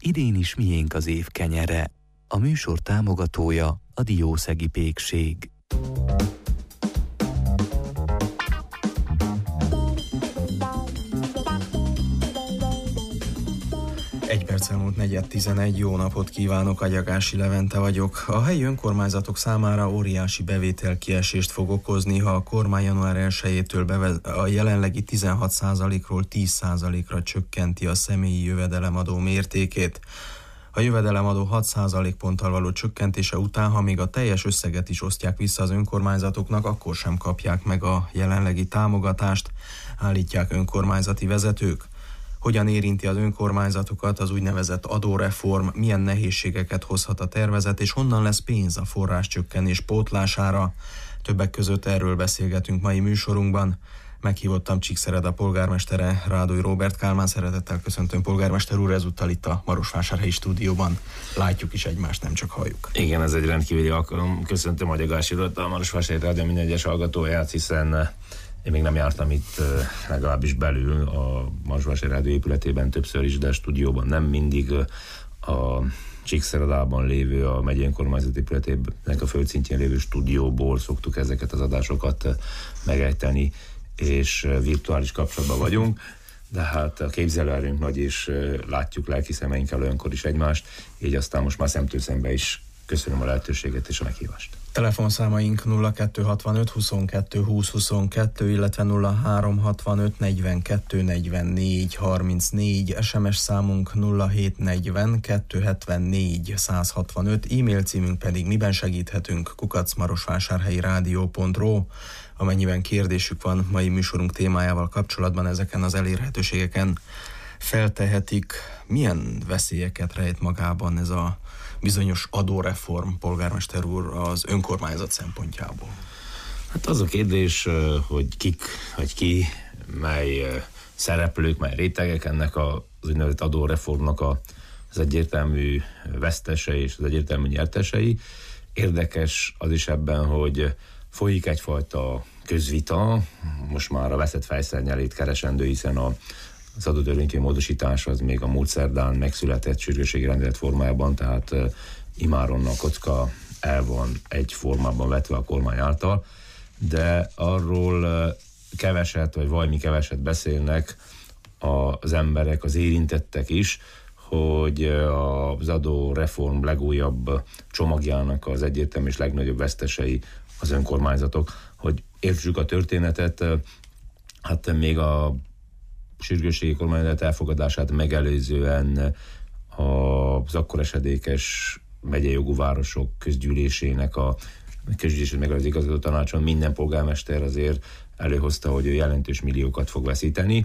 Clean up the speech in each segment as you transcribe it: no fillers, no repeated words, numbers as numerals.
idén is miénk az év kenyere. A műsor támogatója a Diószegi Pékség. Egy perc elmúlt 4:11, jó napot kívánok, Agyagási Levente vagyok. A helyi önkormányzatok számára óriási bevételkiesést fog okozni, ha a kormány január 1-től a jelenlegi 16%-ról 10%-ra csökkenti a személyi jövedelemadó mértékét. A jövedelemadó 6% ponttal való csökkentése után, ha még a teljes összeget is osztják vissza az önkormányzatoknak, akkor sem kapják meg a jelenlegi támogatást, állítják önkormányzati vezetők. Hogyan érinti az önkormányzatokat az úgynevezett adóreform, milyen nehézségeket hozhat a tervezet, és honnan lesz pénz a forráscsökkenés pótlására? Többek között erről beszélgetünk mai műsorunkban. Meghívottam Csíkszereda polgármestere, Rádoly Róbert Kálmán. Szeretettel köszöntöm, polgármester úr, ezúttal itt a Marosvásárhelyi stúdióban. Látjuk is egymást, nem csak halljuk. Igen, ez egy rendkívüli alkalom. Köszöntöm Agyagási urat, a Marosvásárhelyi Rádió minden egyes hallgatóját, hiszen én még nem jártam itt legalábbis belül a Marosvásárhelyi Rádió épületében többször is, de a stúdióban nem mindig. A Csíkszeredában lévő, a megyei önkormányzat épületének a földszintjén lévő stúdióból szoktuk ezeket az adásokat megejteni, és virtuális kapcsolatban vagyunk, de hát a képzelőerőnk nagy, és látjuk lelki szemeinkkel olyankor is egymást, így aztán most már szemtől szembe is köszönöm a lehetőséget és a meghívást. Telefonszámaink 0265 22 20 22, illetve 0365 42 44 34, SMS számunk 0740 274 165, e-mail címünk pedig miben segíthetünk @marosvásárhelyirádió.ro. Amennyiben kérdésük van mai műsorunk témájával kapcsolatban, ezeken az elérhetőségeken feltehetik. Milyen veszélyeket rejt magában ez a bizonyos adóreform, polgármester úr, az önkormányzat szempontjából? Hát az a kérdés, hogy kik, vagy ki, mely szereplők, mely rétegek ennek az úgynevezett adóreformnak az egyértelmű vesztesei és az egyértelmű nyertesei. Érdekes az is ebben, hogy folyik egyfajta közvita, most már a veszett fejszernyelét keresendő, hiszen az adótörvénykönyv módosítás az még a múlt szerdán megszületett sürgősségi rendelet formájában, tehát imáron a kocka el van egy formában vetve a kormány által, de arról keveset, vagy valami keveset beszélnek az emberek, az érintettek is, hogy az adóreform legújabb csomagjának az egyértelmű és legnagyobb vesztesei az önkormányzatok. Hogy értsük a történetet, hát még a sürgősségi kormányzat elfogadását megelőzően az akkor esedékes megyei jogú városok közgyűlésének meg az igazgató tanácson minden polgármester azért előhozta, hogy ő jelentős milliókat fog veszíteni,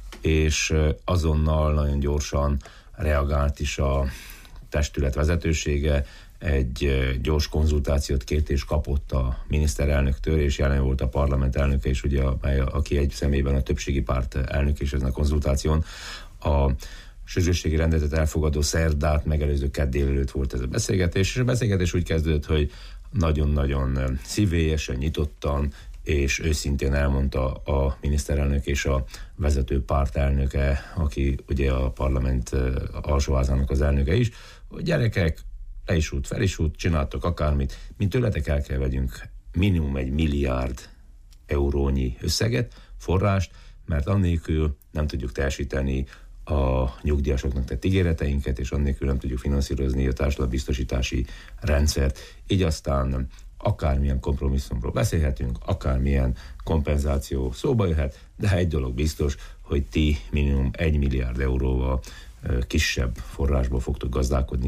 és azonnal nagyon gyorsan reagált is a testület vezetősége, egy gyors konzultációt kért és kapott a miniszterelnöktől, és jelen volt a parlament elnöke is, ugye, aki egy személyben a többségi párt elnök is ezen a konzultáción. A sürgősségi rendeletet elfogadó szerdát megelőző kedd délelőtt volt ez a beszélgetés, és a beszélgetés úgy kezdődött, hogy nagyon-nagyon szívélyesen, nyitottan és őszintén elmondta a miniszterelnök és a vezető párt elnöke, aki ugye a parlament alsóházának az elnöke is, hogy gyerekek, le is út, fel is út, csináltok akármit, mint tőletek el kell vegyünk minimum 1 milliárd eurónyi összeget, forrást, mert annélkül nem tudjuk teljesíteni a nyugdíjasoknak tett ígéreteinket, és annélkül nem tudjuk finanszírozni a társadalombiztosítási rendszert. Így aztán akármilyen kompromisszumról beszélhetünk, akármilyen kompenzáció szóba jöhet, de egy dolog biztos, hogy ti minimum 1 milliárd euróval kisebb forrásból fogtok gazdálkodni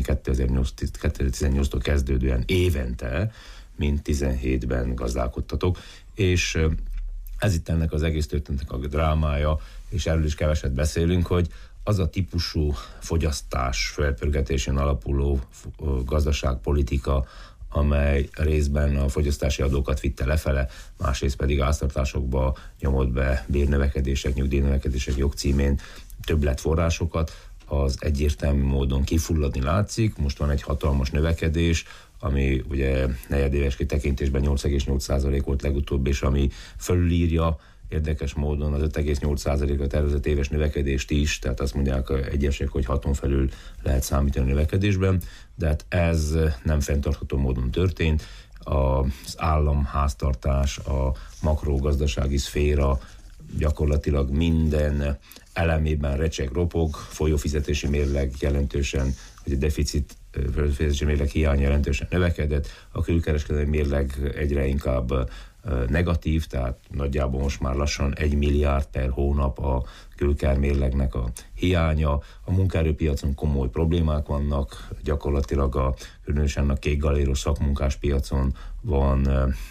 2018-tól kezdődően évente, mint 17-ben gazdálkodtatok, és ez itt ennek az egész történetnek a drámája, és erről is keveset beszélünk, hogy az a típusú fogyasztás felpörgetésén alapuló gazdaságpolitika, amely részben a fogyasztási adókat vitte lefele, másrészt pedig háztartásokba nyomott be bérnövekedések, nyugdíjnövekedések jogcímén többletforrásokat, az egyértelmű módon kifulladni látszik. Most van egy hatalmas növekedés, ami ugye negyedéves kitekintésben 8,8% volt legutóbb, és ami fölülírja érdekes módon az 5,8%-a tervezett éves növekedést is, tehát azt mondják egyesek, hogy 6-on felül lehet számítani a növekedésben, de hát ez nem fenntartható módon történt. Az államháztartás, a makrogazdasági szféra gyakorlatilag minden elemében recseg, ropog, folyófizetési mérleg jelentősen, hogy a fizetési mérleg hiány jelentősen növekedett, a külkereskedelmi mérleg egyre inkább negatív, tehát nagyjából most már lassan 1 milliárd per hónap a külkermérlegnek a hiánya. A munkaerőpiacon komoly problémák vannak, gyakorlatilag különösen a kékgaléros szakmunkás piacon van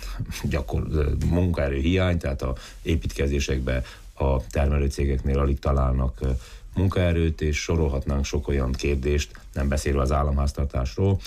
munkaerő hiány, tehát a építkezésekben a termelőcégeknél alig találnak munkaerőt, és sorolhatnánk sok olyan kérdést, nem beszélve az államháztartásról,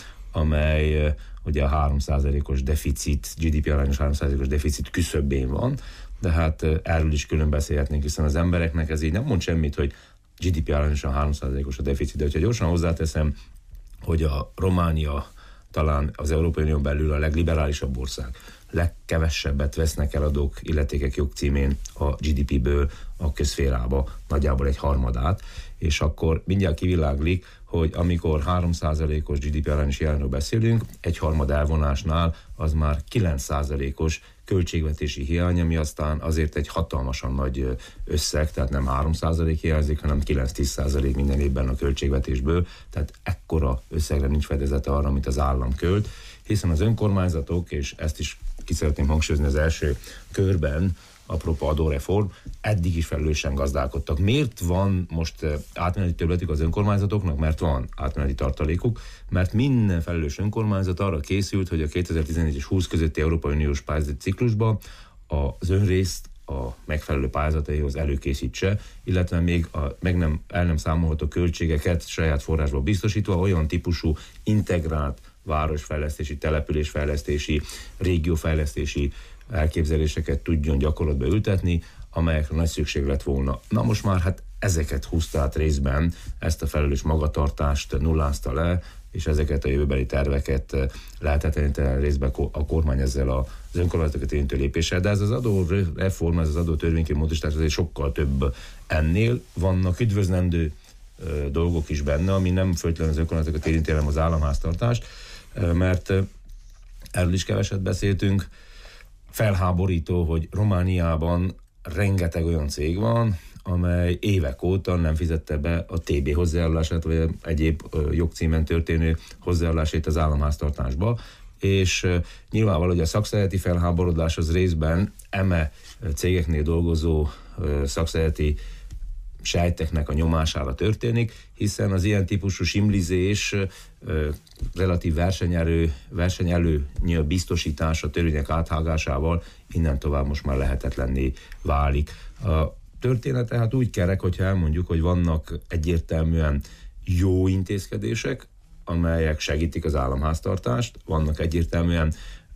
amely ugye a 3%-os deficit, GDP arányos 3%-os deficit küszöbén van, de hát erről is külön beszélhetnénk, hiszen az embereknek ez így nem mond semmit, hogy GDP arányosan 3%-os a deficit, de hogyha gyorsan hozzáteszem, hogy a Románia talán az Európai Unión belül a legliberálisabb ország, legkevesebbet vesznek el adók, illetékek jogcímén a GDP-ből a közszférába, nagyjából egy harmadát, és akkor mindjárt kiviláglik, hogy amikor 3%-os GDP arányos hiányról beszélünk, egy harmad elvonásnál az már 9%-os költségvetési hiány, ami aztán azért egy hatalmasan nagy összeg, tehát nem 3% hiányzik, hanem 9-10% minden évben a költségvetésből, tehát ekkora összegre nincs fedezete arra, amit az állam költ, hiszen az önkormányzatok, és ezt is ki szeretném hangsúlyozni az első körben, apropó adóreform, eddig is felelősen gazdálkodtak. Miért van most átmeneti többletük az önkormányzatoknak? Mert van átmeneti tartalékuk, mert minden felelős önkormányzat arra készült, hogy a 2014 és 20 közötti Európai Uniós pályázati ciklusban az önrészt a megfelelő pályázataihoz előkészítse, illetve még el nem számolható költségeket saját forrásból biztosítva olyan típusú integrált városfejlesztési, településfejlesztési, régiófejlesztési elképzeléseket tudjon gyakorlatba ültetni, amelyekre nagy szükség lett volna. Na most már hát ezeket húzta át részben, ezt a felelős magatartást nullázta le, és ezeket a jövőbeli terveket lehetetleníteni részben a kormány ezzel az önkormányzatokat érintő lépéssel. De ez az adóreform, ez az adótörvénykönyv módosítás azért sokkal több ennél. Vannak üdvözlendő dolgok is benne, ami nem feltétlenül az önkormányzatokat érinti, hanem az államháztartást, mert erről is keveset beszéltünk. Felháborító, hogy Romániában rengeteg olyan cég van, amely évek óta nem fizette be a TB hozzájárulását, vagy egyéb jogcímen történő hozzájárulását az államháztartásba, és nyilvánvaló, hogy a szakszervezeti felháborodás az részben cégeknél dolgozó szakszervezeti sejteknek a nyomására történik, hiszen az típusú simlizés relatív versenyelőny biztosítása törvények áthágásával innen tovább most már lehetetlenné válik. A történet tehát úgy kerek, hogyha elmondjuk, hogy vannak egyértelműen jó intézkedések, amelyek segítik az államháztartást, vannak egyértelműen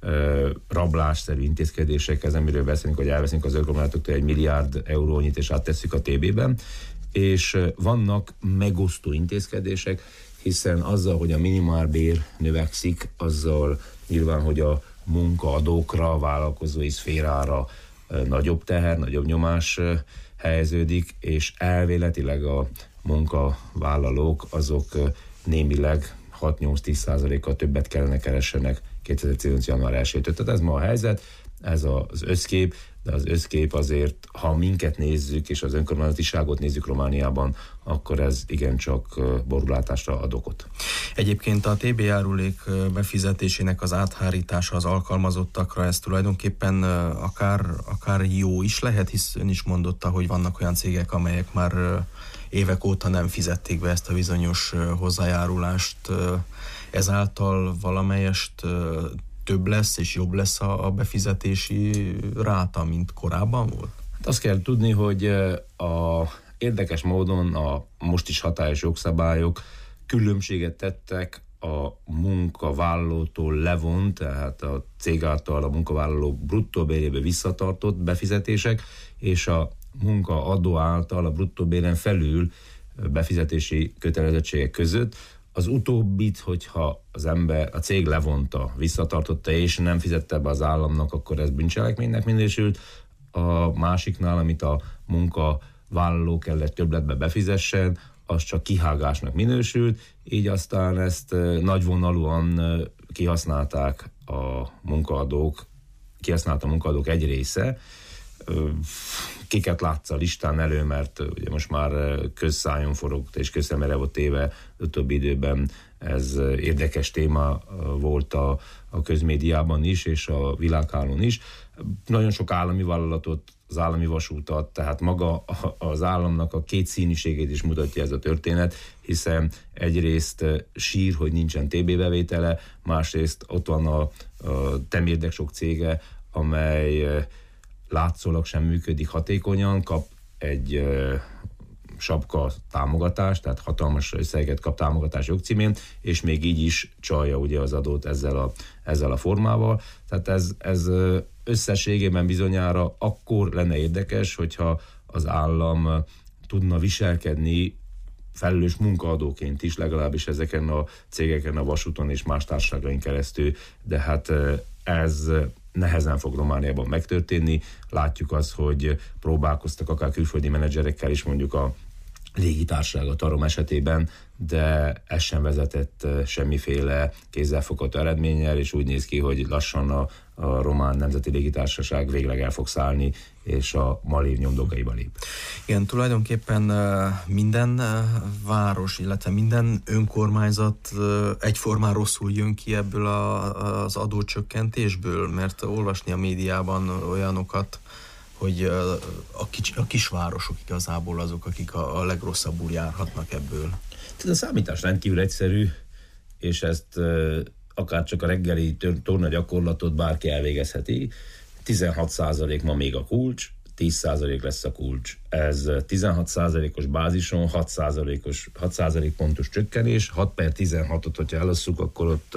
rablásszerű intézkedések, ez amiről beszélünk, hogy elveszünk az önkormányzatoktól 1 milliárd eurónyit és áttesszük a TB-ben, és vannak megosztó intézkedések, hiszen azzal, hogy a minimálbér növekszik, azzal nyilván, hogy a munkaadókra, a vállalkozói szférára nagyobb teher, nagyobb nyomás helyeződik, és elvéletileg a munkavállalók azok némileg 6-8-10%-kal többet kellene keressenek 2018. január 1-től. Tehát ez ma a helyzet, ez az összkép, de az összkép azért, ha minket nézzük, és az önkormányzatiságot nézzük Romániában, akkor ez igencsak borulátásra ad okot. Egyébként a TB járulék befizetésének az áthárítása az alkalmazottakra, ez tulajdonképpen akár jó is lehet, hisz ön is mondotta, hogy vannak olyan cégek, amelyek már évek óta nem fizették be ezt a bizonyos hozzájárulást. Ezáltal valamelyest több lesz és jobb lesz a befizetési ráta, mint korábban volt? Hát azt kell tudni, hogy érdekes módon a most is hatályos jogszabályok különbséget tettek a munkavállalótól levont, tehát a cég által a munkavállaló bruttóbéréből visszatartott befizetések, és a munkaadó által a bruttóbéren felül befizetési kötelezettségek között. Az utóbbit, hogyha a cég levonta, visszatartotta és nem fizette be az államnak, akkor ez bűncselekménynek minősült. a másiknál, amit a munkavállaló kellett többletbe befizessen, az csak kihágásnak minősült, így aztán ezt nagyvonalúan kihasználták a munkaadók egy része. Kiket látsz a listán elő, mert ugye most már közszájon forogott és közszemre volt téve utóbbi időben, ez érdekes téma volt a közmédiában is, és a világhálón is. Nagyon sok állami vállalatot, az állami vasútat, tehát maga az államnak a kétszínűségét is mutatja ez a történet, hiszen egyrészt sír, hogy nincsen TB bevétele, másrészt ott van a temérdek sok cége, amely látszólag sem működik hatékonyan, kap egy sapka támogatást, tehát hatalmas összeget kap támogatás jogcímén, és még így is csalja ugye az adót ezzel a formával. Tehát ez összességében bizonyára akkor lenne érdekes, hogyha az állam tudna viselkedni felelős munkaadóként is, legalábbis ezeken a cégeken, a vasúton és más társaságain keresztül, de hát ez nehezen fog Romániában megtörténni. Látjuk azt, hogy próbálkoztak akár külföldi menedzserekkel is, mondjuk a légitársaság a Tarom esetében, de ez sem vezetett semmiféle kézzelfogható eredménnyel, és úgy néz ki, hogy lassan a Román Nemzeti Légitársaság végleg el fog szállni, és a Malév nyomdokaiba lép. Igen, tulajdonképpen minden város, illetve minden önkormányzat egyformán rosszul jön ki ebből az adócsökkentésből, mert olvasni a médiában olyanokat, hogy a kisvárosok igazából azok, akik a legrosszabbul járhatnak ebből. Ez a számítás rendkívül egyszerű, és ezt akár csak a reggeli torna gyakorlatot bárki elvégezheti. 16% ma még a kulcs, 10% lesz a kulcs. Ez 16%-os bázison 6% pontos csökkenés, 6 per 16-ot, hogyha elosszuk, akkor ott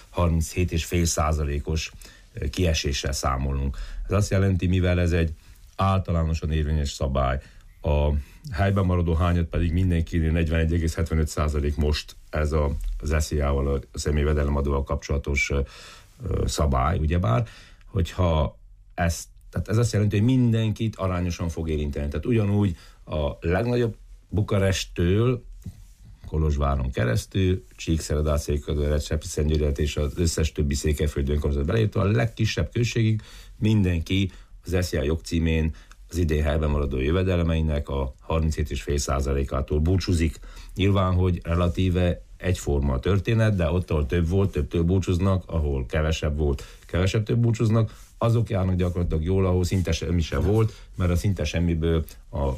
37,5%-os kieséssel számolunk. Ez azt jelenti, mivel ez egy általánosan érvényes szabály, a helyben maradó hányad pedig mindenkinél 41,75% most ez az SZIA-val, a személyvedelemadóval kapcsolatos szabály, ugyebár, hogyha tehát ez azt jelenti, hogy mindenkit arányosan fog érinteni. Tehát ugyanúgy a legnagyobb Bukaresttől Kolozsváron keresztül, Csíkszeredát, Székelyföldet, Sepsiszentgyörgyet és az összes többi székelyföldi önkormányzat beleértve, a legkisebb községig mindenki az SZIA jogcímén az idén helyben maradó jövedelmeinek a 37,5%-ától búcsúzik. Nyilván, hogy relatíve egyforma a történet, de ott, ahol több volt, többtől búcsúznak, ahol kevesebb volt, több búcsúznak, azok járnak gyakorlatilag jól, ahol szinte semmi se volt, mert a szinte semmiből a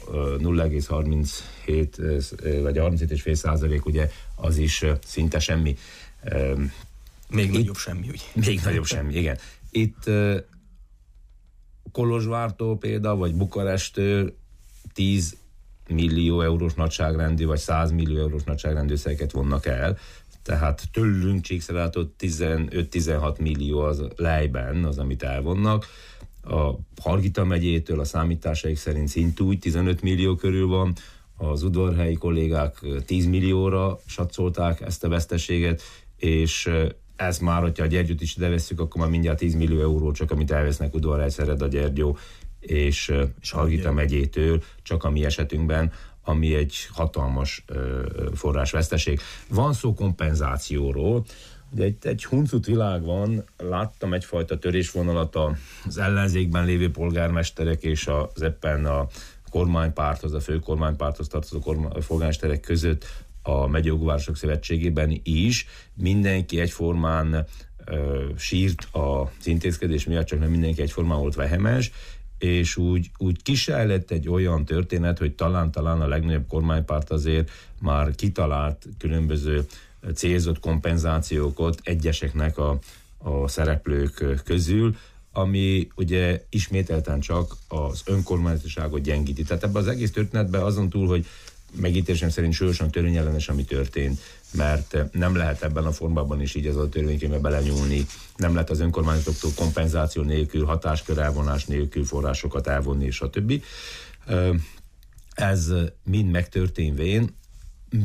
0,37 vagy 37,5% ugye az is szinte semmi. Még nagyobb semmi, ugye? Még nagyobb semmi, igen. Itt Kolozsvártól például, vagy Bukaresttől 10 millió eurós nagyságrendű, vagy 100 millió eurós nagyságrendű összeget vonnak el. Tehát tőlünk Csíkszeredától 15-16 millió az lejben, az, amit elvonnak. A Hargita megyétől a számításaik szerint szintúgy 15 millió körül van. Az udvarhelyi kollégák 10 millióra satszolták ezt a veszteséget, és ez már, hogyha a Gyergyót is ide vesszük, akkor már mindjárt 10 millió euró csak, amit elvesznek Udvarhely, Szereda, Gyergyó és Hargita megyétől, csak a mi esetünkben, ami egy hatalmas forrásveszteség. Van szó kompenzációról, ugye egy huncut világ van, láttam egyfajta törésvonalat az ellenzékben lévő polgármesterek és az éppen a kormánypárthoz, a fő kormánypárthoz tartozó polgármesterek között a Megyőjogvárosok Szövetségében is. Mindenki egyformán sírt az intézkedés miatt, csak nem mindenki egyformán volt vehemes, és úgy kisejlett egy olyan történet, hogy talán a legnagyobb kormánypárt azért már kitalált különböző célzott kompenzációkat egyeseknek a szereplők közül, ami ugye ismételten csak az önkormányzatiságot gyengíti. Tehát ebben az egész történetben azon túl, hogy megítélésem szerint súlyosan törvényellenes, ami történt, mert nem lehet ebben a formában is így az a törvénykönyvbe belenyúlni, nem lehet az önkormányzatoktól kompenzáció nélkül, hatáskör elvonás nélkül forrásokat elvonni, és a többi. Ez mind megtörténvén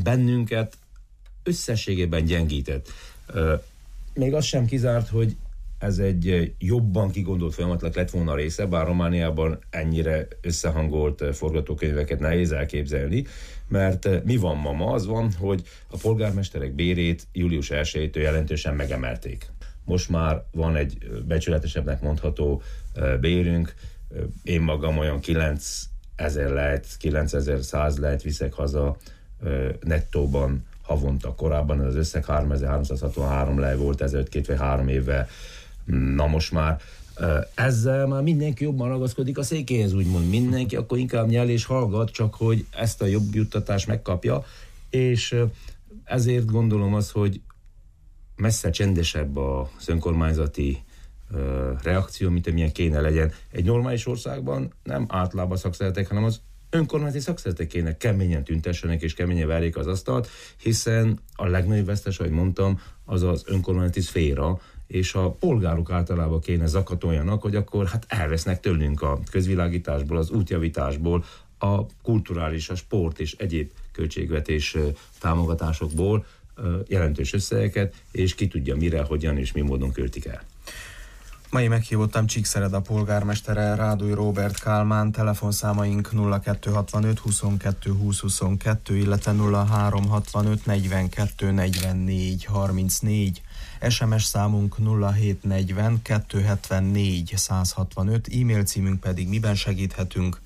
bennünket összességében gyengített. Még az sem kizárt, hogy ez egy jobban kigondolt folyamatnak lett volna része, bár Romániában ennyire összehangolt forgatókönyveket nehéz elképzelni, mert mi van ma? Az van, hogy a polgármesterek bérét július 1-től jelentősen megemelték. Most már van egy becsületesebbnek mondható bérünk, én magam olyan 9000 lehet, 9100 lehet viszek haza nettóban havonta. Korábban az összeg 3363 lej volt, ezelőtt 2 vagy 3 évvel. Na most már ezzel már mindenki jobban ragaszkodik a székéhez, úgymond mindenki, akkor inkább nyel és hallgat, csak hogy ezt a jobb juttatást megkapja, és ezért gondolom az, hogy messze csendesebb az önkormányzati reakció, mint amilyen kéne legyen. Egy normális országban nem általában szakszervezetek, hanem az önkormányzati szakszervezetek kéne keményen tüntessenek és keményen verjék az asztalt, hiszen a legnagyobb vesztes, ahogy mondtam, az az önkormányzati szféra, és a polgárok általában kéne zakatoljanak, hogy akkor hát elvesznek tőlünk a közvilágításból, az útjavításból, a kulturális, a sport és egyéb költségvetés támogatásokból jelentős összegeket, és ki tudja mire, hogyan és mi módon költik el. Mai meghívottam Csíkszereda polgármestere, Ráduly Róbert Kálmán, telefonszámaink 0265 22 20 22, illetve 0365 42 44 34, SMS számunk 0740 274 165, e-mail címünk pedig miben segíthetünk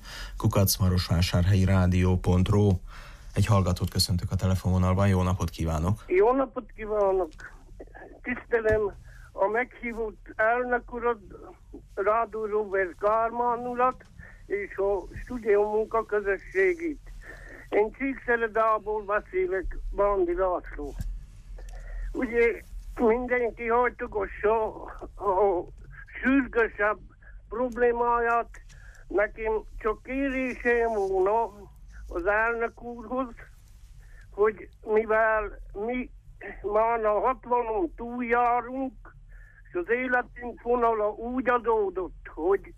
@marosvásárhelyi-rádió.ru. Egy hallgatót köszöntök a telefonvonalban, jó napot kívánok! Jó napot kívánok! Tisztelem a meghívott elnök urat, Ráduly Róbert Kálmán urat és a stúdió munkaközösségét. Én Csíkszeredából beszélek, Bándi László. Ugye mindenki hajtogossa a sürgősebb problémáját. Nekem csak kérésem volna az elnök úrhoz, hogy mivel mi már a 60-on túljárunk, és az életünk vonala úgy adódott, hogy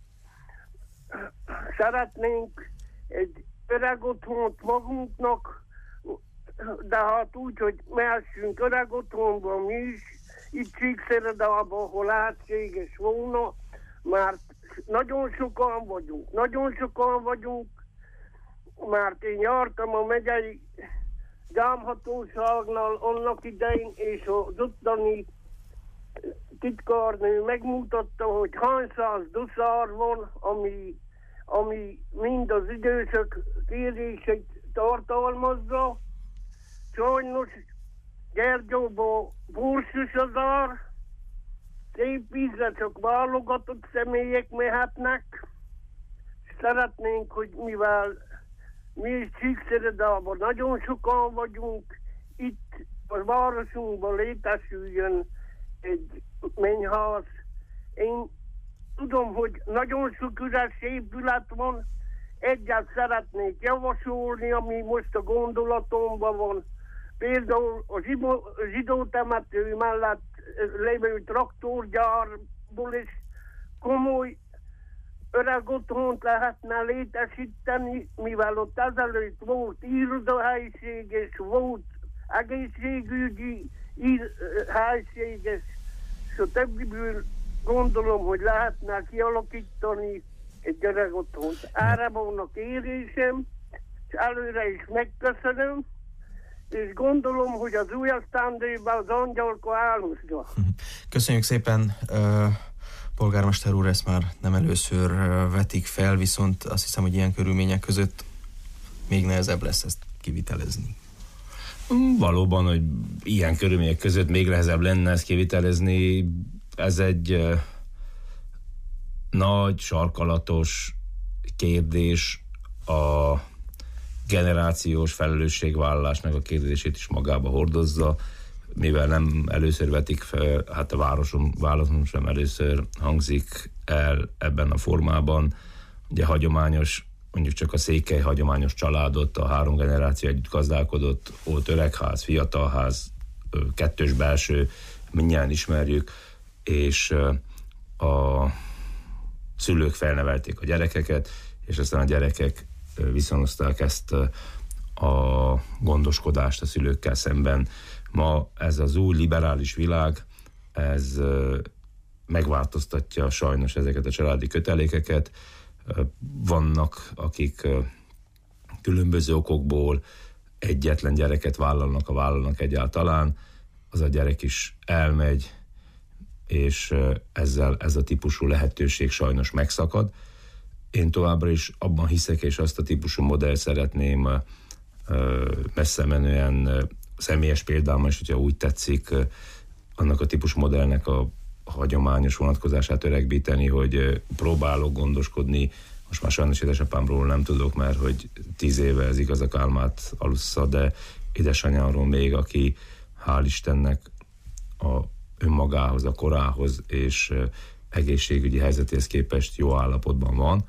szeretnénk egy öreg otthont magunknak, de hát úgy, hogy mehessünk öreg otthonba mi is, itt Csíkszeredában, ahol lehetséges volna, mert nagyon sokan vagyunk, mert én jártam a megyei gyámhatóságnál annak idején, és az ottani titkárnő megmutatta, hogy hány száz doszár van, ami mind az idősek kéréseit tartalmazza. Sajnos Gyergyóban borsos az ár, szép vízre csak válogatott személyek mehetnek. Szeretnénk, hogy mivel mi is Csíkszeredában nagyon sokan vagyunk, itt a városunkban létesüljön egy mennyház. Én tudom, hogy nagyon sok üres épület van, egyet szeretnék javasolni, ami most a gondolatomban van. Például a zsidó temető mellett lévő traktorgyárból is komoly öreg otthont lehetne létesíteni, mivel ott ezelőtt volt irodahelyiség, és volt egészségügyi helység, és a többiből gondolom, hogy lehetne kialakítani egy öreg otthont. Erre volna kérésem, és előre is megköszönöm, és gondolom, hogy az új esztendőben az angyalka elhozza. Köszönjük szépen, polgármester úr, ezt már nem először vetik fel, viszont azt hiszem, hogy ilyen körülmények között még nehezebb lesz ezt kivitelezni. Valóban, hogy ilyen körülmények között még nehezebb lenne ezt kivitelezni. Ez egy nagy, sarkalatos kérdés, a generációs felelősségvállalásnak a kérdését is magába hordozza, mivel nem először vetik fel, hát a válaszom sem először hangzik el ebben a formában. Ugye hagyományos, mondjuk csak a székely hagyományos családot, a 3 generáció együtt gazdálkodott, volt öregház, fiatalház, 2-ös belső, mindjárt ismerjük, és a szülők felnevelték a gyerekeket, és aztán a gyerekek viszonozták ezt a gondoskodást a szülőkkel szemben. Ma ez az új liberális világ, ez megváltoztatja sajnos ezeket a családi kötelékeket. Vannak, akik különböző okokból egyetlen gyereket vállalnak egyáltalán, az a gyerek is elmegy, és ezzel ez a típusú lehetőség sajnos megszakad. Én továbbra is abban hiszek, és azt a típusú modellt szeretném messze menően személyes példámmal is, hogyha úgy tetszik, annak a típusú modellnek a hagyományos vonatkozását öregbíteni, hogy próbálok gondoskodni. Most már sajnos édesapámról nem tudok, mert hogy 10 éve ez igaz a Kálmát alussza, de édesanyámról még, aki hál' Istennek a önmagához, a korához és egészségügyi helyzetéhez képest jó állapotban van.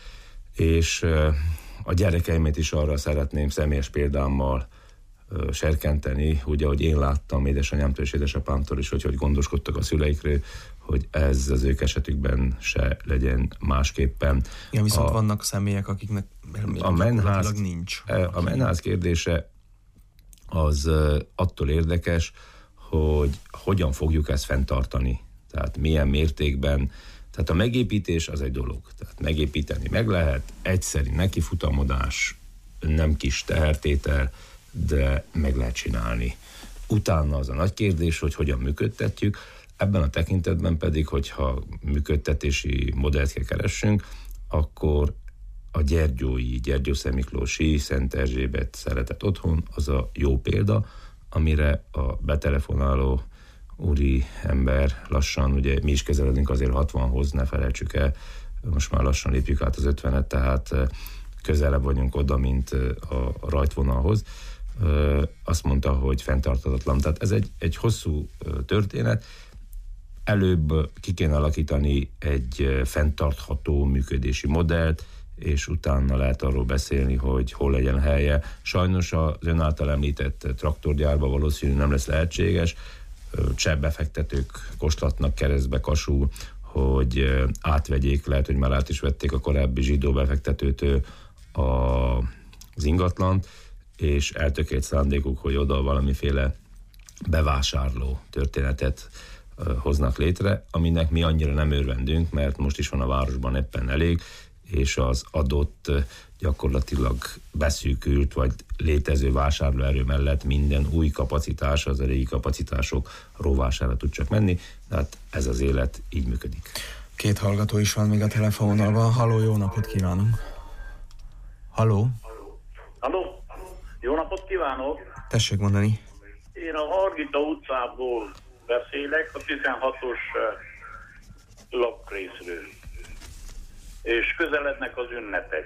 És a gyerekeimet is arra szeretném személyes példámmal serkenteni, ugye, ahogy én láttam édesanyámtól és édesapámtól is, hogy gondoskodtak a szüleikről, hogy ez az ők esetükben se legyen másképpen. Ja, viszont vannak személyek, akiknek a menház nincs. A menház kérdése az attól érdekes, hogy hogyan fogjuk ezt fenntartani. Tehát milyen mértékben. Tehát a megépítés az egy dolog. Tehát megépíteni meg lehet, egyszeri nekifutamodás, nem kis tehertétel, de meg lehet csinálni. Utána az a nagy kérdés, hogy hogyan működtetjük. Ebben a tekintetben pedig, hogyha működtetési modellt kell keressünk, akkor a Gyergyószentmiklósi Szent Erzsébet Szeretett Otthon az a jó példa, amire a betelefonáló úri ember lassan, ugye mi is közeledünk azért 60-hoz, ne felejtsük el, most már lassan lépjük át az 50-et, tehát közelebb vagyunk oda, mint a rajtvonalhoz. Azt mondta, hogy fenntarthatatlan. Tehát ez egy hosszú történet. Előbb ki kéne alakítani egy fenntartható működési modellt, és utána lehet arról beszélni, hogy hol legyen helye. Sajnos az ön által említett traktorgyárba valószínűleg nem lesz lehetséges. Cseh befektetők koslatnak keresztbe kasul, hogy átvegyék, lehet, hogy már át is vették a korábbi zsidó befektetőtől az ingatlant, és eltökélt szándékuk, hogy oda valamiféle bevásárló történetet hoznak létre, aminek mi annyira nem örvendünk, mert most is van a városban éppen elég, és az adott gyakorlatilag beszűkült, vagy létező vásárlóerő mellett minden új kapacitás, az a régi kapacitások rovására tud csak menni, tehát ez az élet így működik. 2 hallgató is van még a telefononalban. Halló, jó napot kívánunk! Halló? Halló? Jó napot kívánok! Tessék mondani. Én a Hargita utcából beszélek, a 16-os lakrészről. És közelednek az ünnepek.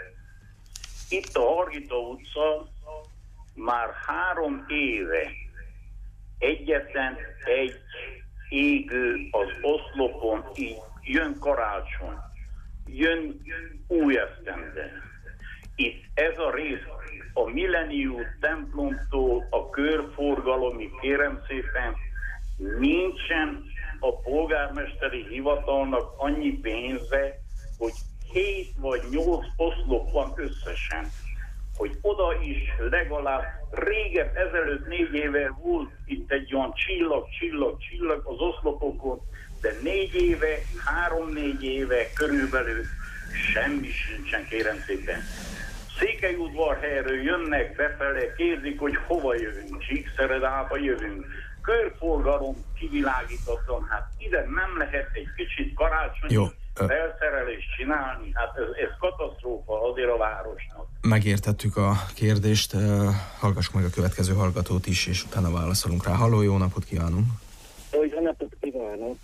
Itt a Hargita utca már 3 éve egyetlen egy égő az oszlopon, így jön karácsony, jön új esztende. Itt ez a rész a Millennium templomtól a körforgalomig, kérem szépen, nincsen a polgármesteri hivatalnak annyi pénze, hogy 7 vagy 8 oszlop van összesen, hogy oda is legalább régen, ezelőtt 4 éve volt itt egy olyan csillag az oszlopokon, de 4 éve, 3-4 éve körülbelül semmi sincsen, kérem szépen. Székelyudvarhelyről jönnek befele, kérdik, hogy hova jövünk, Csíkszeredába jövünk. Körforgalom kivilágítatlan, hát ide nem lehet egy kicsit karácsonyi felszerelést csinálni, hát ez katasztrófa azért a városnak. Megértettük a kérdést, hallgassuk meg a következő hallgatót is, és utána válaszolunk rá. Halló, jó napot kívánunk! Jó napot kívánok!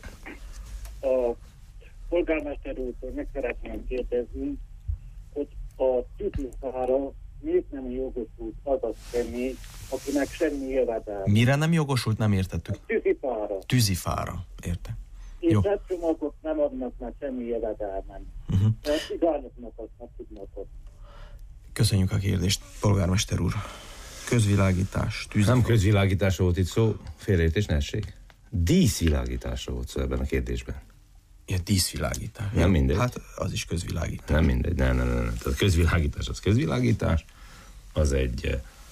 A polgármester úrtól meg szeretném kérdezni, hogy a tűzifára miért nem jogosult az a személy, akinek semmi jövedelme. Mire nem jogosult, nem értettük? Tűzifára. Tűzifára, érte. És csomagot nem adnak már semmi jövedelmen. Tehát igazánoknak azt tudnak adni. Köszönjük a kérdést, polgármester úr. Közvilágítás, tűzifára. Nem közvilágításra volt itt szó, félreértés ne essék. Díszvilágításra volt szó ebben a kérdésben. Ja, díszvilágítás. Nem mindegy. Hát az is közvilágítás. Nem mindegy, nem. Tehát a közvilágítás az közvilágítás, az egy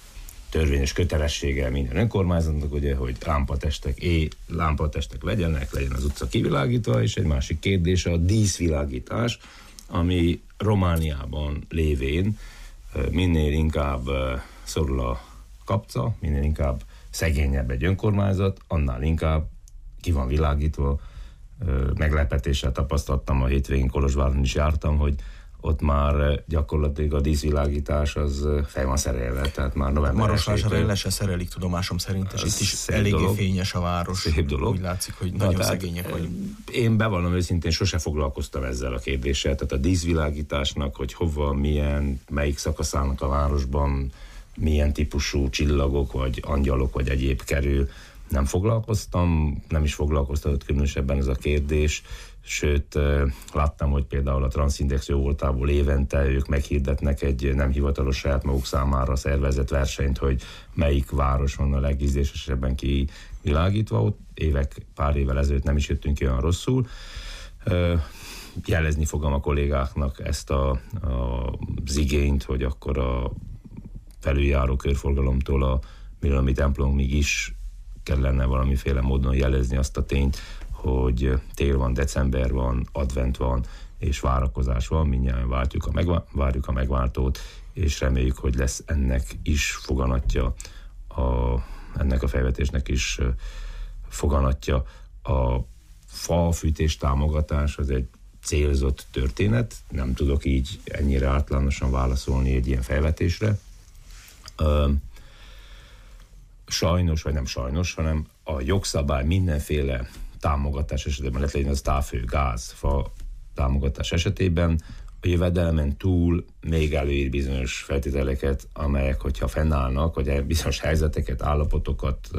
törvényes kötelessége minden önkormányzatnak, ugye, hogy lámpatestek legyen az utca kivilágítva, és egy másik kérdés a díszvilágítás, ami Romániában lévén minél inkább szorul a kapca, minél inkább szegényebb egy önkormányzat, annál inkább ki van világítva. Meglepetéssel tapasztaltam, a hétvégén Kolozsváron is jártam, hogy ott már gyakorlatilag a díszvilágítás az fel van szerelve, tehát már november Marosvásárhelyen le se szerelik, tudomásom szerint, és itt is eléggé dolog, fényes a város. Szép dolog. Úgy látszik, hogy nagyon szegények vagyunk. Én bevallom őszintén, sose foglalkoztam ezzel a kérdéssel, tehát a díszvilágításnak, hogy hova, milyen, melyik szakaszának a városban, milyen típusú csillagok, vagy angyalok, vagy egyéb kerül, nem foglalkoztam, nem is foglalkoztatott különösebben ez a kérdés, sőt, láttam, hogy például a Transindex jó voltából évente ők meghirdetnek egy nem hivatalos saját maguk számára szervezett versenyt, hogy melyik város van a legízlésesebben kivilágítva. Ott pár évvel ezelőtt nem is jöttünk ki olyan rosszul. Jelezni fogom a kollégáknak ezt az igényt, hogy akkor a felüljáró körforgalomtól a Milanomi templomig is kellene valamiféle módon jelezni azt a tényt, hogy tél van, december van, advent van, és várakozás van, mindjárt várjuk a megváltót, és reméljük, hogy lesz ennek is foganatja, ennek a felvetésnek is foganatja. A falfűtés támogatás az egy célzott történet, nem tudok így ennyire általánosan válaszolni egy ilyen felvetésre. Sajnos, vagy nem sajnos, hanem a jogszabály mindenféle támogatás esetében, lehet legyen az távhő, gáz, fa támogatás esetében a jövedelmen túl még előír bizonyos feltételeket, amelyek, hogyha fennállnak, vagy bizonyos helyzeteket, állapotokat,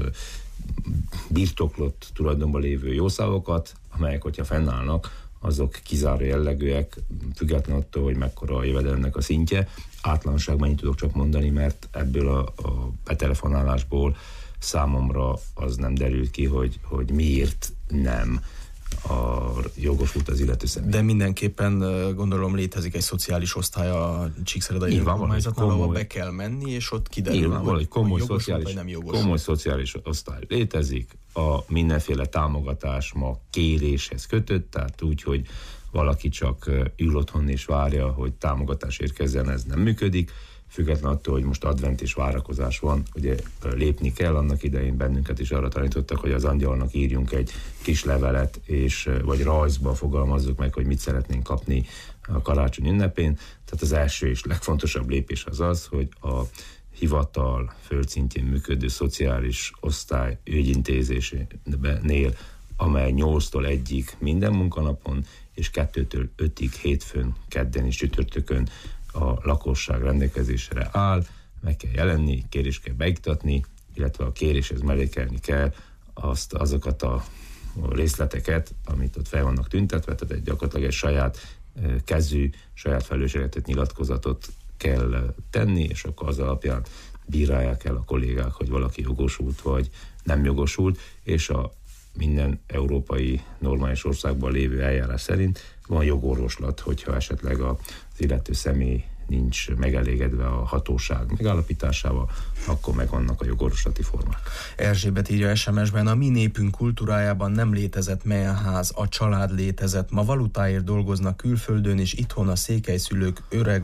birtoklott tulajdonban lévő jószágokat, amelyek, hogyha fennállnak, azok kizáró jellegűek, függetlenül attól, hogy mekkora a jövedelemnek a szintje. Általánosságban ennyit tudok csak mondani, mert ebből a betelefonálásból számomra az nem derült ki, hogy miért nem a jogosult az illető személy. De mindenképpen gondolom létezik egy szociális osztály a Csíkszeredai önkormányzatnál, ahol be kell menni, és ott kiderül, hogy jogosult vagy nem jogosult. Komoly szociális osztály létezik, a mindenféle támogatás ma kéréshez kötött, tehát úgy, hogy valaki csak ül otthon és várja, hogy támogatás érkezzen, ez nem működik. Függetlenül attól, hogy most advent és várakozás van, ugye lépni kell, annak idején bennünket is arra tanítottak, hogy az angyalnak írjunk egy kis levelet, vagy rajzba fogalmazzuk meg, hogy mit szeretnénk kapni a karácsony ünnepén. Tehát az első és legfontosabb lépés az, hogy a hivatal földszintjén működő szociális osztály ügyintézésénél, amely 8-tól 1-ig minden munkanapon, és 2-től 5-ig hétfőn, kedden és csütörtökön a lakosság rendelkezésre áll, meg kell jelenni, kérést kell beiktatni, illetve a kéréshez mellékelni kell azokat a részleteket, amit ott fel vannak tüntetve, tehát gyakorlatilag egy saját kezű, saját felelősségteljes nyilatkozatot kell tenni, és akkor az alapján bírálják el a kollégák, hogy valaki jogosult vagy nem jogosult, és a minden európai normális országban lévő eljárás szerint van jogorvoslat, hogyha esetleg az illető személy nincs megelégedve a hatóság megállapításával, akkor megvannak a jogorvoslati formák. Erzsébet írja SMS-ben, a mi népünk kultúrájában nem létezett melház, a család létezett, ma valutáért dolgoznak külföldön, és itthon a székelyszülők öreg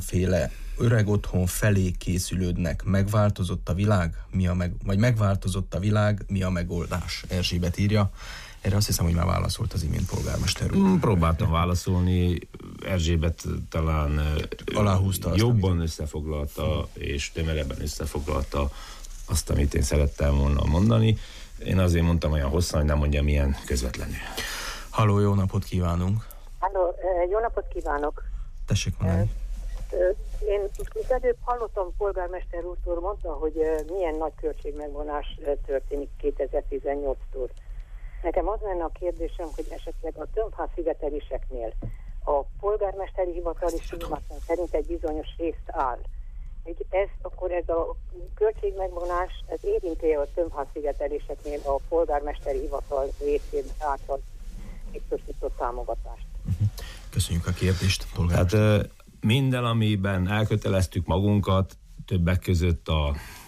otthon felé készülődnek. Megváltozott a világ? Megváltozott a világ? Mi a megoldás? Erzsébet írja. Erre azt hiszem, hogy már válaszolt az imént polgármester úr. Próbáltam válaszolni, Erzsébet talán jobban összefoglalta, és tömörebben összefoglalta azt, amit én szerettem volna mondani. Én azért mondtam olyan hosszan, hogy nem mondjam ilyen közvetlenül. Halló, jó napot kívánunk! Halló, jó napot kívánok! Tessék mondani. Én előbb hallottam polgármester úrtól, mondta, hogy milyen nagy költségmegvonás történik 2018-tól. Nekem az lenne a kérdésem, hogy esetleg a tömbház szigeteléseknél a polgármesteri hivatali hivatal szerint egy bizonyos részt áll. Akkor ez a költségmegvonás, ez érinti a tömbház szigeteléseknél a polgármesteri hivatal részén által biztosított támogatást. Köszönjük a kérdést, polgármester. Hát minden, amiben elköteleztük magunkat, többek között a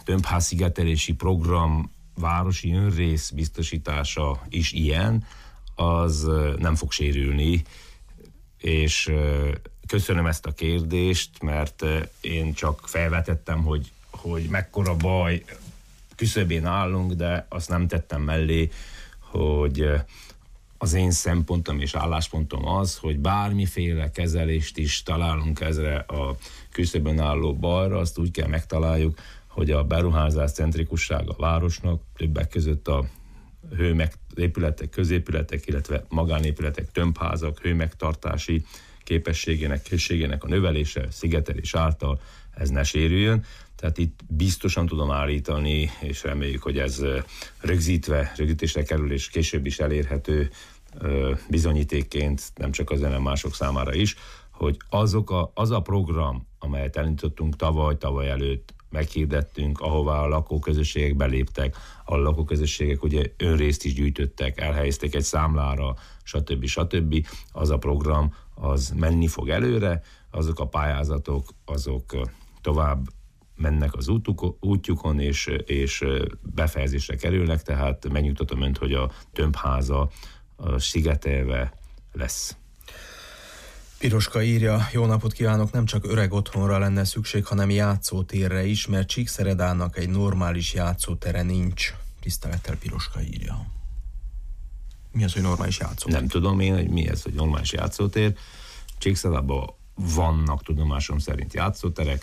tömbházszigetelési program városi önrész biztosítása is ilyen, az nem fog sérülni, és köszönöm ezt a kérdést, mert én csak felvetettem, hogy mekkora baj küszöbén állunk, de azt nem tettem mellé, hogy az én szempontom és álláspontom az, hogy bármiféle kezelést is találunk ezre a küszöbön álló bajra, azt úgy kell megtaláljuk, hogy a beruházás centrikussága a városnak, többek között a épületek, középületek, illetve magánépületek, tömbházak, hőmegtartási képességének, készségének a növelése, szigetelés által ez ne sérüljön. Tehát itt biztosan tudom állítani, és reméljük, hogy ez rögzítésre kerül, és később is elérhető bizonyítékként, nem csak az, hanem mások számára is, hogy az a program, amelyet elindítottunk tavaly előtt, meghirdettünk, ahová a lakóközösségek beléptek, a lakóközösségek ugye önrészt is gyűjtöttek, elhelyezték egy számlára, stb. Az a program, az menni fog előre, azok a pályázatok, azok tovább mennek az útjukon, és befejezésre kerülnek, tehát megnyugtatom önt, hogy a tömbháza szigetelve lesz. Piroska írja, jó napot kívánok, nem csak öreg otthonra lenne szükség, hanem játszótérre is, mert Csíkszeredának egy normális játszótere nincs. Tisztelettel Piroska írja. Mi az, hogy normális játszótér? Nem tudom én, hogy mi ez, hogy normális játszótér. Csíkszeredában vannak tudomásom szerint játszóterek.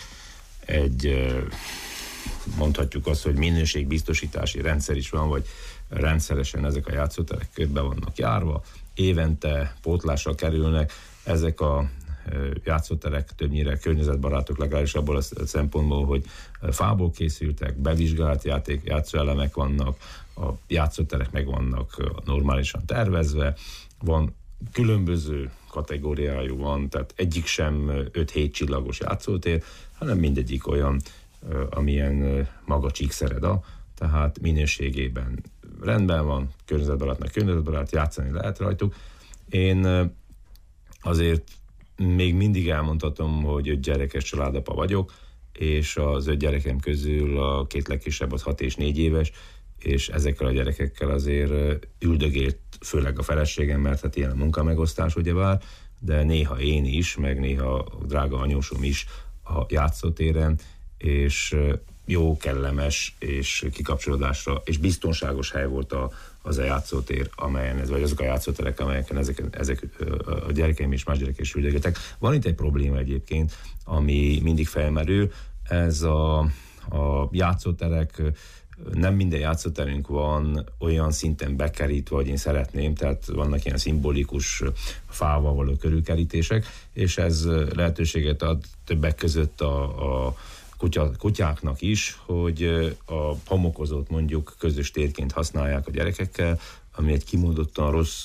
Mondhatjuk azt, hogy minőségbiztosítási rendszer is van, vagy rendszeresen ezek a játszóterek körbe vannak járva. Évente pótlásra kerülnek. Ezek a játszóterek többnyire környezetbarátok, legalábbis abból a szempontból, hogy fából készültek, bevizsgált játszóelemek vannak, a játszóterek meg vannak normálisan tervezve, van különböző kategóriájú van, tehát egyik sem 5-7 csillagos játszótér, hanem mindegyik olyan, amilyen maga Csíkszereda, tehát minőségében rendben van, környezetbarát, játszani lehet rajtuk. Én azért még mindig elmondhatom, hogy 5 gyerekes családapa vagyok, és az 5 gyerekem közül a 2 legkisebb az 6 és 4 éves, és ezekkel a gyerekekkel azért üldögélt, főleg a feleségem, mert hát ilyen a munkamegosztás ugyebár, de néha én is, meg néha a drága anyósom is a játszótéren, és jó, kellemes és kikapcsolódásra, és biztonságos hely volt az a játszótér, amelyen vagy azok a játszóterek, amelyeken ezek a gyerekeim és más gyerekek is üldögéltek. Van itt egy probléma egyébként, ami mindig felmerül, ez a játszóterek, nem minden játszóterünk van olyan szinten bekerítve, hogy én szeretném, tehát vannak ilyen szimbolikus fával való körülkerítések, és ez lehetőséget ad többek között a kutyáknak is, hogy a homokozót mondjuk közös térként használják a gyerekekkel, ami egy kimondottan rossz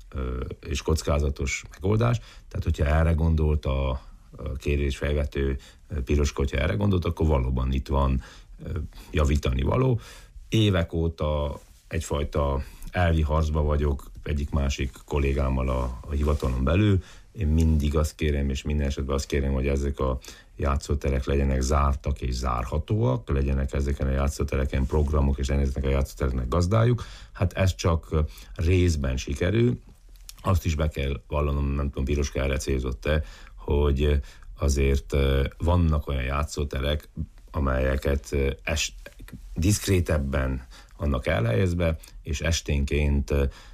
és kockázatos megoldás. Tehát, hogyha erre gondolt a kérés felvető Piroska, hogyha erre gondolt, akkor valóban itt van javítani való. Évek óta egyfajta elvi harcba vagyok egyik-másik kollégámmal a hivatalon belül. Én mindig azt kérem, és minden esetben azt kérem, hogy ezek a játszóterek legyenek zártak és zárhatóak, legyenek ezeken a játszótereken programok, és ezeknek a játszótereknek gazdájuk. Hát ez csak részben sikerül. Azt is be kell vallanom, nem tudom, Piroska erre célzott-e, hogy azért vannak olyan játszóterek, amelyeket diszkrétebben vannak elhelyezve, és esténként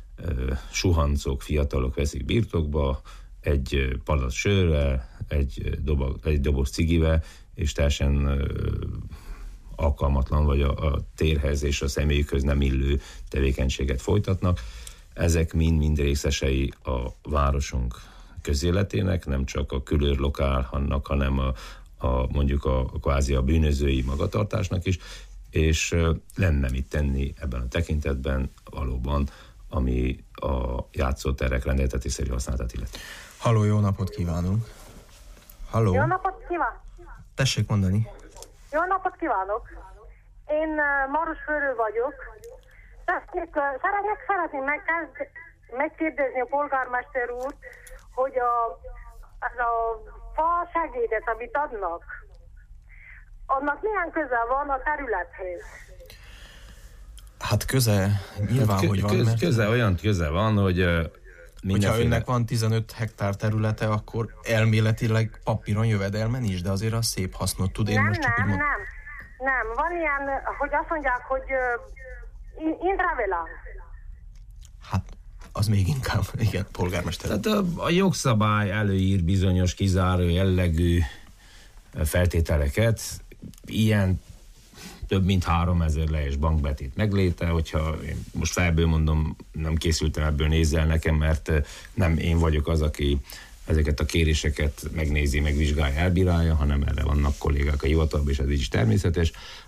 suhancok, fiatalok veszik birtokba, egy palack sörrel, egy doboz cigivel, és teljesen alkalmatlan, vagy a térhez és a személyükhöz nem illő tevékenységet folytatnak. Ezek mind részesei a városunk közéletének, nem csak a külőr lokálnak, hanem mondjuk kvázi a bűnözői magatartásnak is, és lenne mit tenni ebben a tekintetben valóban, ami a játszóterek rendeltetésszerű használatát illeti. Halló, jó napot kívánunk! Halló! Jó napot kívánok! Tessék mondani! Jó napot kívánok! Én Marosfőről vagyok. Szeretném megkérdezni a polgármester úr, hogy a fa segédet, amit adnak, annak milyen köze van a területhez? Hát köze, nyilván, hogy van. Olyan köze van, hogy hogyha önnek van 15 hektár területe, akkor elméletileg papíron jövedelmen is, de azért az szép hasznot tud. Nem, van ilyen, hogy azt mondják, hogy intravelán. Hát az még inkább, igen, polgármester. Tehát a jogszabály előír bizonyos kizáró jellegű feltételeket, ilyen több mint 3000 lejes bankbetét megléte, hogyha én most felből mondom, nem készültem ebből, nézel nekem, mert nem én vagyok az, aki ezeket a kéréseket megnézi, megvizsgálja, elbírálja, hanem erre vannak kollégák a hivatalban, és ez így is természetes.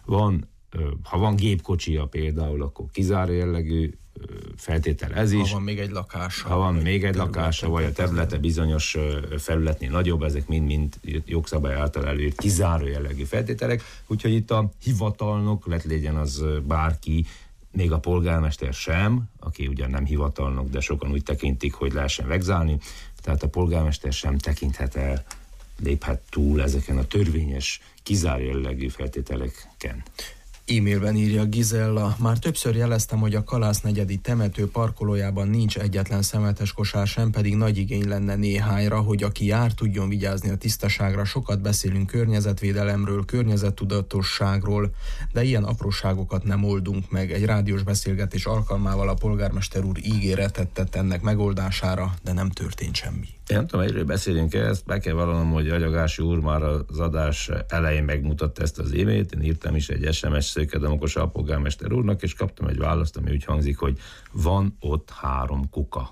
Ha van gépkocsia például, akkor kizáró jellegű feltétel ez is. Ha van még egy lakása. Ha van még egy lakása, vagy a területe bizonyos felületnél nagyobb, ezek mind jogszabály által előírt kizáró jellegű feltételek. Úgyhogy itt a hivatalnok, legyen az bárki, még a polgármester sem, aki ugyan nem hivatalnok, de sokan úgy tekintik, hogy lehessen vegzálni, tehát a polgármester sem tekinthet el, léphet túl ezeken a törvényes, kizáró jellegű feltételeken. E-mailben írja Gizella, már többször jeleztem, hogy a Kalász negyedi temető parkolójában nincs egyetlen szemetes kosár sem, pedig nagy igény lenne néhányra, hogy aki jár, tudjon vigyázni a tisztaságra. Sokat beszélünk környezetvédelemről, környezettudatosságról, de ilyen apróságokat nem oldunk meg. Egy rádiós beszélgetés alkalmával a polgármester úr ígéretet tett ennek megoldására, de nem történt semmi. Én nem tudom, egyről beszélünk ezt, be kell vallanom, hogy Agyagási úr már az adás elején megmutatta ezt az e-mailt, én írtam is egy SMS Szőke-Domokos alpolgármester úrnak, és kaptam egy választ, ami úgy hangzik, hogy van ott 3 kuka.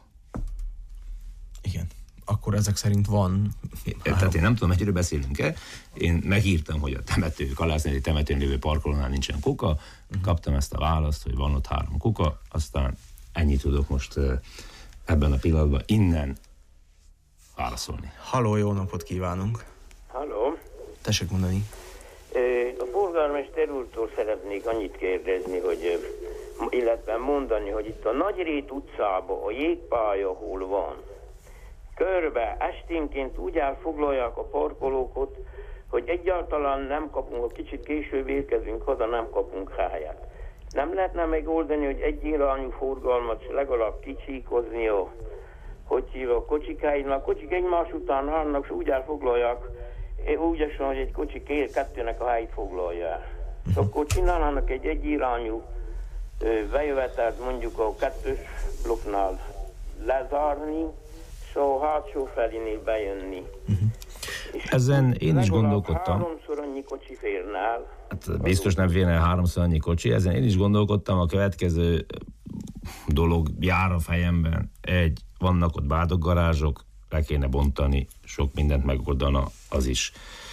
Igen, akkor ezek szerint van. Tehát én nem tudom, egyről beszélünk-e, én megírtam, hogy a Kalász-negyedi temetőn lévő parkolónál nincsen kuka, kaptam ezt a választ, hogy van ott 3 kuka, aztán ennyit tudok most ebben a pillanatban innen válaszolni. Halló, jó napot kívánunk! Halló! Tessék mondani. A polgármester úrtól szeretnék annyit kérdezni, illetve mondani, hogy itt a Nagyrét utcában a jégpálya hol van, körbe esténként úgy elfoglalják a parkolókat, hogy egyáltalán nem kapunk, a kicsit később érkezünk haza, nem kapunk helyet. Nem lehetne megoldani, hogy egyirányú forgalmat legalább kicsíkozni a kocsikáinak, kocsik egymás után állnak, és úgy elfoglalják, úgy esen, hogy egy kocsi kettőnek a helyét foglalja el. És akkor csinálnának egy egyirányú bejövetelt mondjuk a 2-ös blokknál lezárni, és a hátsó felénél bejönni. Ezen én is gondolkodtam. 3-szor annyi kocsi férne el. Hát biztos nem férne 3-szor annyi kocsi, ezen én is gondolkodtam, a következő dolog jár a fejemben. Vannak ott bádoggarázsok, le kéne bontani, sok mindent megoldana az is.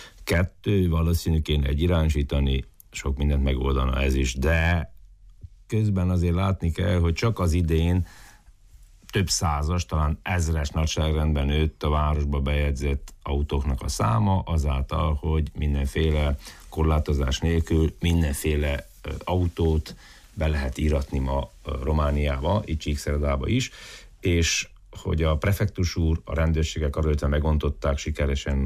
2, valószínű kéne egyirányosítani, sok mindent megoldana ez is, de közben azért látni kell, hogy csak az idén több százas, talán 1000-es nagyságrendben nőtt a városba bejegyzett autóknak a száma, azáltal, hogy mindenféle korlátozás nélkül mindenféle autót be lehet íratni ma Romániába, itt Csíkszeredába is, és hogy a prefektus úr, a rendőrségek karöltve megontották sikeresen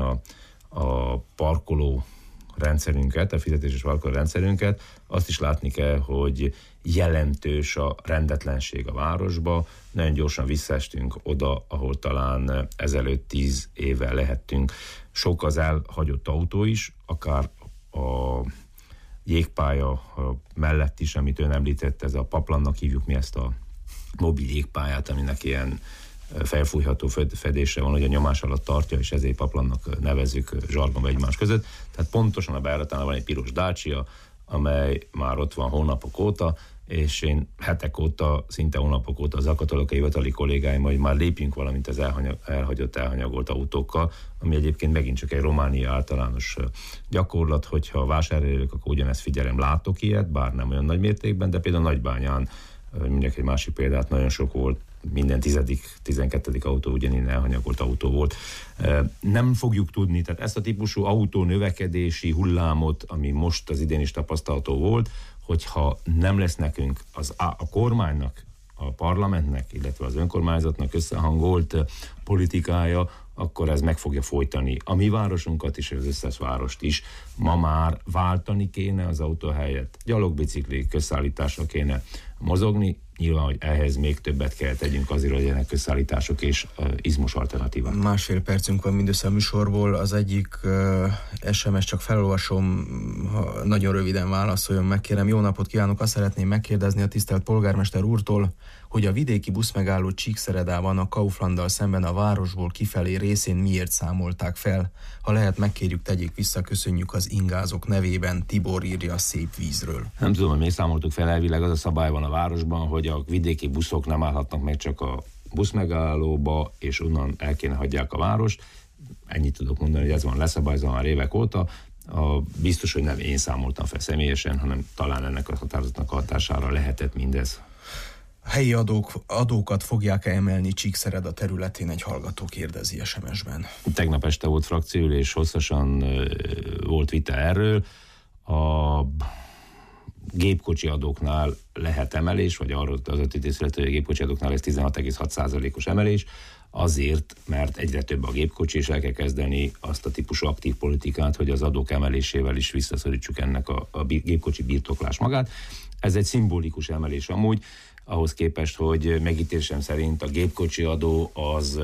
a parkoló rendszerünket, a fizetéses parkoló rendszerünket, azt is látni kell, hogy jelentős a rendetlenség a városba. Nagyon gyorsan visszaestünk oda, ahol talán ezelőtt 10 évvel lehettünk. Sok az elhagyott autó is, akár a jégpálya mellett is, amit ön említett, ez a paplannak hívjuk mi ezt a mobil jégpályát, aminek ilyen felfújható fedése van, hogy a nyomás alatt tartja, és ezért paplannak nevezzük zsargonba egymás között. Tehát pontosan a bejáratánál van egy piros Dacia, amely már ott van hónapok óta, és én hetek óta, szinte hónapok óta zakatolok a hivatali kollégáim, hogy már lépjünk valamint az elhanyagolt autókkal, ami egyébként megint csak egy Románia általános gyakorlat, hogyha vásároljuk, akkor ugyanezt figyelem, látok ilyet, bár nem olyan nagy mértékben, de például Nagybányán, mindjárt egy másik példát, nagyon sok volt, minden 10.-12. autó ugyanígy elhanyagolt autó volt. Nem fogjuk tudni, tehát ezt a típusú autó növekedési hullámot, ami most az idén is tapasztalható volt, hogyha nem lesz nekünk a kormánynak, a parlamentnek, illetve az önkormányzatnak összehangolt politikája, akkor ez meg fogja folytani a mi városunkat is, az összes várost is. Ma már váltani kéne az autó helyett. Gyalogbicikli közszállításra kéne mozogni, nyilván, hogy ehhez még többet kell tegyünk azért, hogy ennek közszállítások és izmos alternatívák. Másfél percünk van mindössze a műsorból. Az egyik SMS, csak felolvasom, ha nagyon röviden válaszoljon meg, kérem. Jó napot kívánok, azt szeretném megkérdezni a tisztelt polgármester úrtól, hogy a vidéki buszmegálló Csíkszeredában a Kauflanddal szemben a városból kifelé részén miért számolták fel. Ha lehet, megkérjük, tegyék vissza, köszönjük az ingázók nevében. Tibor írja a Szép Vízről. Nem tudom, hogy miért számoltuk fel, elvileg az a szabály van a városban, hogy a vidéki buszok nem állhatnak meg csak a buszmegállóba, és onnan el kéne hagyják a várost. Ennyit tudok mondani, hogy ez van leszabályozva már évek óta. Biztos, hogy nem én számoltam fel személyesen, hanem talán ennek a határozatnak a hatására lehetett mindez. Helyi adókat fogják emelni Csíkszereda területén, egy hallgató kérdezi SMS-ben. Tegnap este volt frakcióülés, hosszasan volt vita erről. A gépkocsi adóknál lehet emelés, vagy arról az ötletészület, hogy a gépkocsi adóknál ez 16,6%-os emelés, azért, mert egyre több a gépkocsi, és el kell kezdeni azt a típusú aktív politikát, hogy az adók emelésével is visszaszorítsuk ennek a gépkocsi birtoklás magát. Ez egy szimbolikus emelés amúgy, ahhoz képest, hogy megítélésem szerint a gépkocsi adó az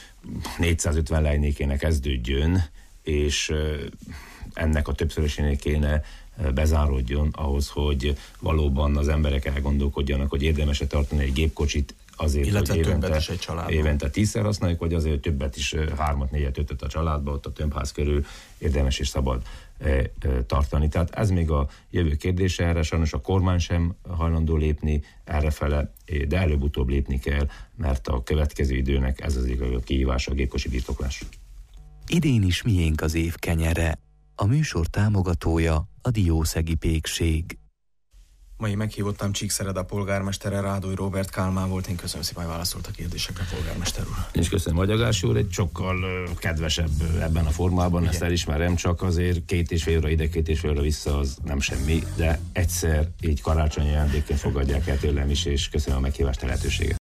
450 lejnél kéne kezdődjön, és ennek a többszörösénél kéne bezáródjon ahhoz, hogy valóban az emberek elgondolkodjanak, hogy érdemes-e tartani egy gépkocsit azért, illetve hogy évente 10-szer használjuk, vagy azért, hogy többet is, 3-4, 5-öt a családba, ott a tömbház körül érdemes és szabad tartani. Tehát ez még a jövő kérdése, erre sajnos a kormány sem hajlandó lépni errefele, de előbb-utóbb lépni kell, mert a következő időnek ez az a kihívása, a gépkocsi birtoklás. Idén is miénk az év kenyere. A műsor támogatója a Diószegi Pékség. Mai meghívottam Csíkszereda polgármestere, Rádoly Róbert Kálmán volt. Én köszönöm szépen, hogy válaszolt a kérdésekre, polgármester úr. Én is köszönöm, Agyagási úr, egy sokkal kedvesebb ebben a formában, ezt elismerem, csak azért 2,5 óra ide, 2,5 óra vissza, az nem semmi, de egyszer így karácsonyi ajándékként fogadják el tőlem is, és köszönöm a meghívást, a lehetőséget.